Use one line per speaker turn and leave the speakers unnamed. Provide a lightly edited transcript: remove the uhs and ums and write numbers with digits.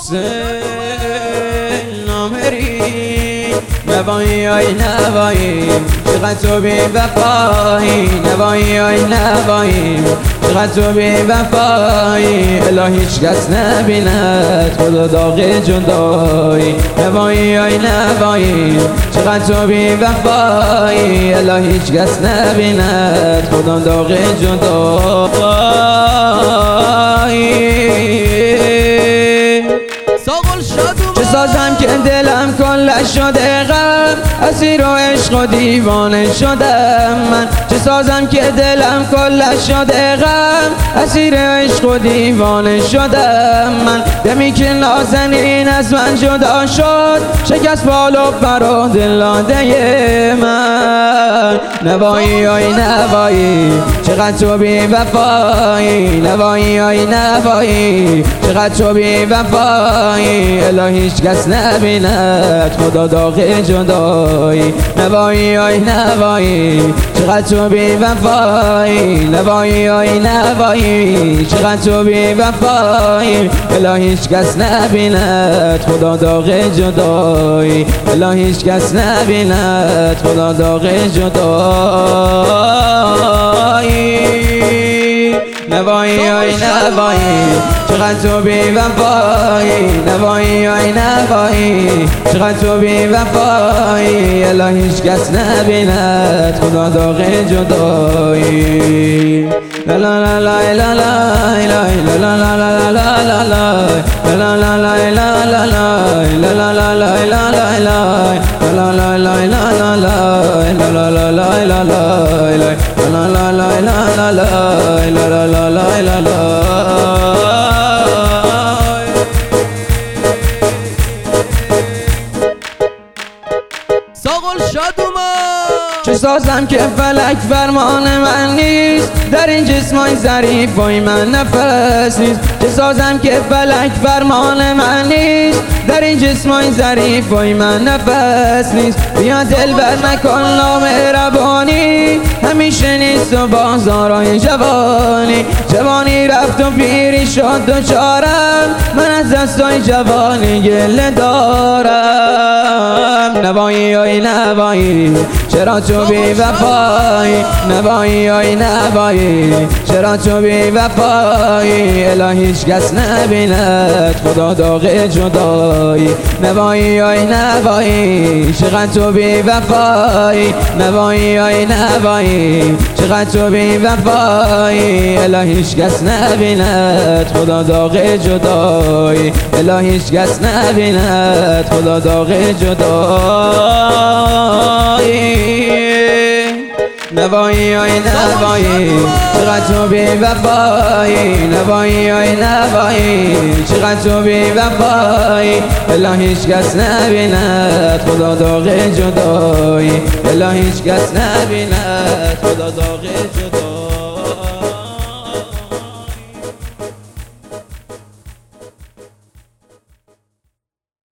حسین نامری نوایی آی نوایی چقدر تو بی وفایی نوایی آی نوایی چقدر تو بی وفایی الهی هیچ کس نبیند خدا داغ جدایی نوایی آی نوایی چقدر تو بی وفایی الهی هیچ کس نبیند خدا داغ جدایی چه سازم که دلم کلش شده غم اسیر و عشق و دیوانه شدم من چه سازم که دلم کلش شده غم اسیر عشق و دیوانه شدم من دمی که نازنین از من جدا شد شکست بال و پر و دل داده من نوایی آی نوایی چقدر تو بی وفایی نوایی آی نوایی چقدر تو بی وفایی الهی هیچ کس نبیند خدا داغ جدایی نوایی آی نوایی چقدر تو بی وفایی نوایی آی نوایی چقدر تو بی وفایی الهی هیچ کس نبیند خدا داغ جدایی الهی هیچ کس نبیند خدا داغ جدایی نوایی آی نوایی چقدر تو بی وفایی نوایی آی نوایی چقدر تو بی وفایی الهی هیچ کس نبیند خدا داغ جدایی لا لا لا لا لا لا لا لا لا لا لا لا لا لا چه سازم که فلک فرمان من نیست در این جسمای ظریف وای من نفس نیست چه سازم که فلک فرمان من نیست در این جسمای ظریف وای من نفس نیست بیا دلبر نکن نامهربانی همیشه نیست و بازارای جوانی رفت و پیری شد دوچارم من از دستای جوانی گله دارم نوایی آی نوایی چرا تو بی وفایی نوایی آی نوایی چرا تو بی وفایی الهی هیچ کس نبیند خدا داغ جدایی نوایی آی نوایی چقدر تو بی وفایی نوایی آی نوایی چقدر تو بی وفایی الهی هیچ کس نبیند خدا داغ جدایی الهی هیچ کس نبیند خدا داغ جدایی نوایی آی نوایی چقدر تو بی وفایی نوایی آی نوایی چقدر تو بی وفایی الهی هیچ کس نبیند خدا داغ جدایی الهی هیچ کس نبیند خدا داغ جدایی